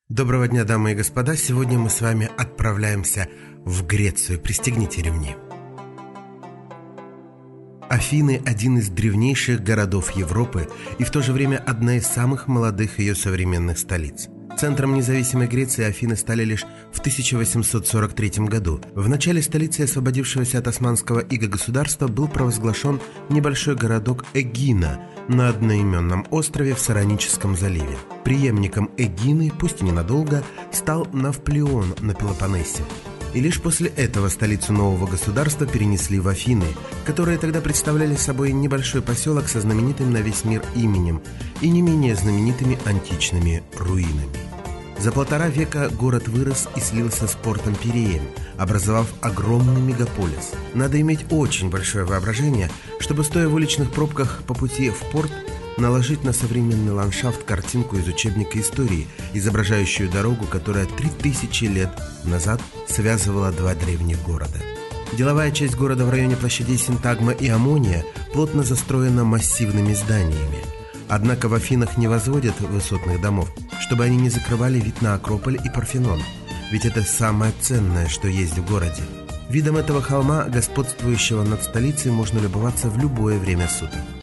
Доброго дня, дамы и господа! Сегодня мы с вами отправляемся в Грецию. Пристегните ремни. Афины – один из древнейших городов Европы и в то же время одна из самых молодых ее современных столиц. Центром независимой Греции Афины стали лишь в 1843 году. В начале столицей освободившегося от османского иго-государства был провозглашен небольшой городок Эгина на одноименном острове в Сароническом заливе. Преемником Эгины, пусть и ненадолго, стал Навплеон на Пелопоннесе. И лишь после этого столицу нового государства перенесли в Афины, которые тогда представляли собой небольшой поселок со знаменитым на весь мир именем и не менее знаменитыми античными руинами. За 1,5 века город вырос и слился с портом Пиреем, образовав огромный мегаполис. Надо иметь очень большое воображение, чтобы, стоя в уличных пробках по пути в порт, наложить на современный ландшафт картинку из учебника истории, изображающую дорогу, которая 3000 лет назад связывала два древних города. Деловая часть города в районе площадей Синтагма и Амония плотно застроена массивными зданиями. Однако в Афинах не возводят высотных домов, чтобы они не закрывали вид на Акрополь и Парфенон, ведь это самое ценное, что есть в городе. Видом этого холма, господствующего над столицей, можно любоваться в любое время суток.